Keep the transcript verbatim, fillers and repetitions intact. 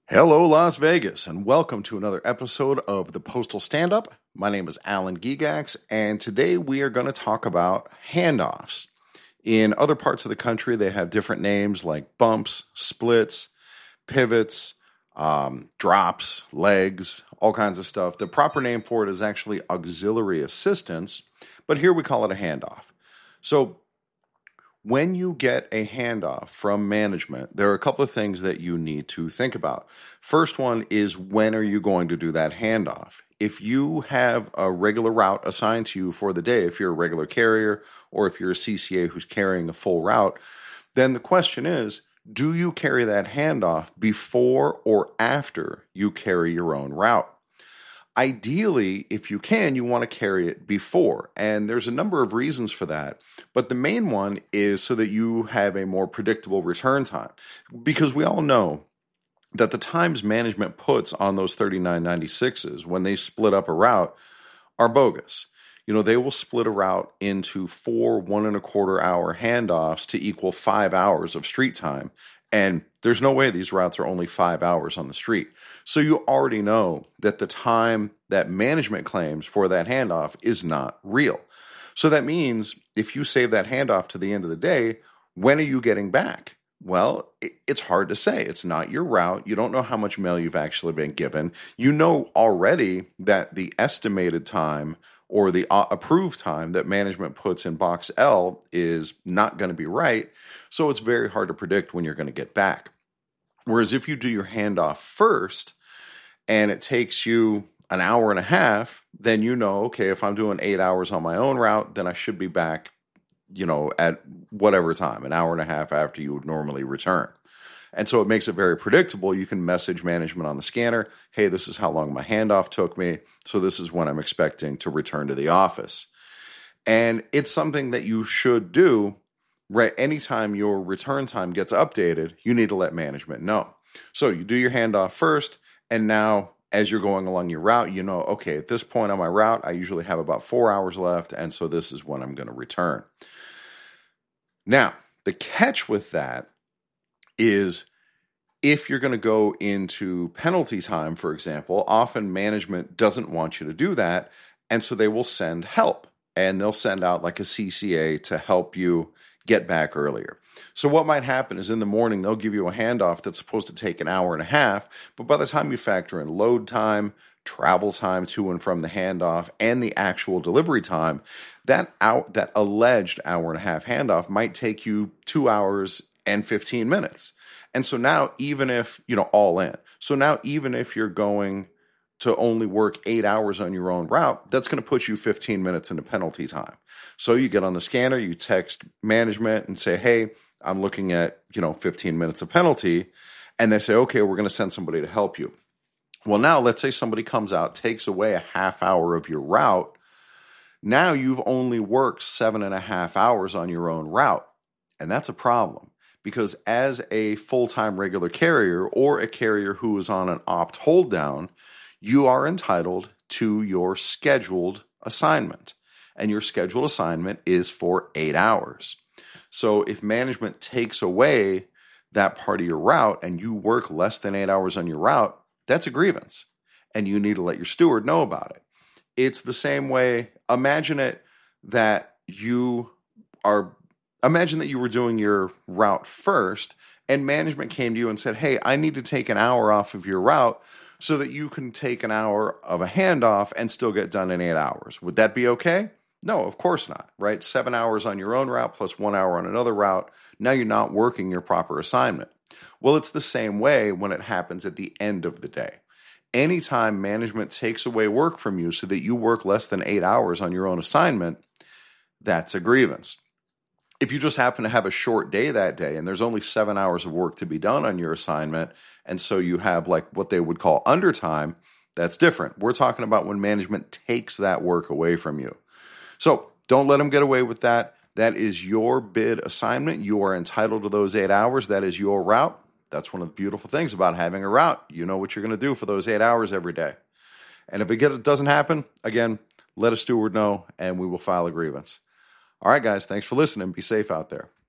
Hello, Las Vegas, and welcome to another episode of the Postal Stand-Up. My name is Alan Gigax, and today we are going to talk about handoffs. In other parts of the country, they have different names like bumps, splits, pivots, um, drops, legs, all kinds of stuff. The proper name for it is actually auxiliary assistance, but here we call it a handoff. So when you get a handoff from management, there are a couple of things that you need to think about. First one is, when are you going to do that handoff? If you have a regular route assigned to you for the day, if you're a regular carrier or if you're a C C A who's carrying the full route, then the question is, do you carry that handoff before or after you carry your own route? Ideally, if you can, you want to carry it before. And there's a number of reasons for that. But the main one is so that you have a more predictable return time. Because we all know that the times management puts on those thirty-nine ninety-sixes when they split up a route are bogus. You know, they will split a route into four one and a quarter hour handoffs to equal five hours of street time. And there's no way these routes are only five hours on the street. So you already know that the time that management claims for that handoff is not real. So that means if you save that handoff to the end of the day, when are you getting back? Well, it's hard to say. It's not your route. You don't know how much mail you've actually been given. You know already that the estimated time or the approved time that management puts in box L is not going to be right. So it's very hard to predict when you're going to get back. Whereas if you do your handoff first and it takes you an hour and a half, then you know, okay, if I'm doing eight hours on my own route, then I should be back, you know, at whatever time, an hour and a half after you would normally return. And so it makes it very predictable. You can message management on the scanner, hey, this is how long my handoff took me, so this is when I'm expecting to return to the office. And it's something that you should do right anytime your return time gets updated. You need to let management know. So you do your handoff first, and now as you're going along your route, you know, okay, at this point on my route, I usually have about four hours left, and so this is when I'm going to return. Now, the catch with that is if you're going to go into penalty time, for example, often management doesn't want you to do that, and so they will send help, and they'll send out like a C C A to help you get back earlier. So what might happen is in the morning, they'll give you a handoff that's supposed to take an hour and a half, but by the time you factor in load time, travel time to and from the handoff, and the actual delivery time, that out that alleged hour and a half handoff might take you two hours and fifteen minutes. And so now, even if, you know, all in, so now even if you're going to only work eight hours on your own route, that's going to put you fifteen minutes into penalty time. So you get on the scanner, you text management and say, hey, I'm looking at, you know, fifteen minutes of penalty. And they say, okay, we're going to send somebody to help you. Well, now let's say somebody comes out, takes away a half hour of your route. Now you've only worked seven and a half hours on your own route. And that's a problem. Because as a full-time regular carrier or a carrier who is on an opt hold down, you are entitled to your scheduled assignment. And your scheduled assignment is for eight hours. So if management takes away that part of your route and you work less than eight hours on your route, that's a grievance. And you need to let your steward know about it. It's the same way. Imagine it that you are Imagine that you were doing your route first and management came to you and said, hey, I need to take an hour off of your route so that you can take an hour of a handoff and still get done in eight hours. Would that be okay? No, of course not, right? Seven hours on your own route plus one hour on another route. Now you're not working your proper assignment. Well, it's the same way when it happens at the end of the day. Anytime management takes away work from you so that you work less than eight hours on your own assignment, that's a grievance. If you just happen to have a short day that day and there's only seven hours of work to be done on your assignment, and so you have like what they would call undertime, that's different. We're talking about when management takes that work away from you. So don't let them get away with that. That is your bid assignment. You are entitled to those eight hours. That is your route. That's one of the beautiful things about having a route. You know what you're going to do for those eight hours every day. And if it, get, it doesn't happen, again, let a steward know and we will file a grievance. All right, guys, thanks for listening. Be safe out there.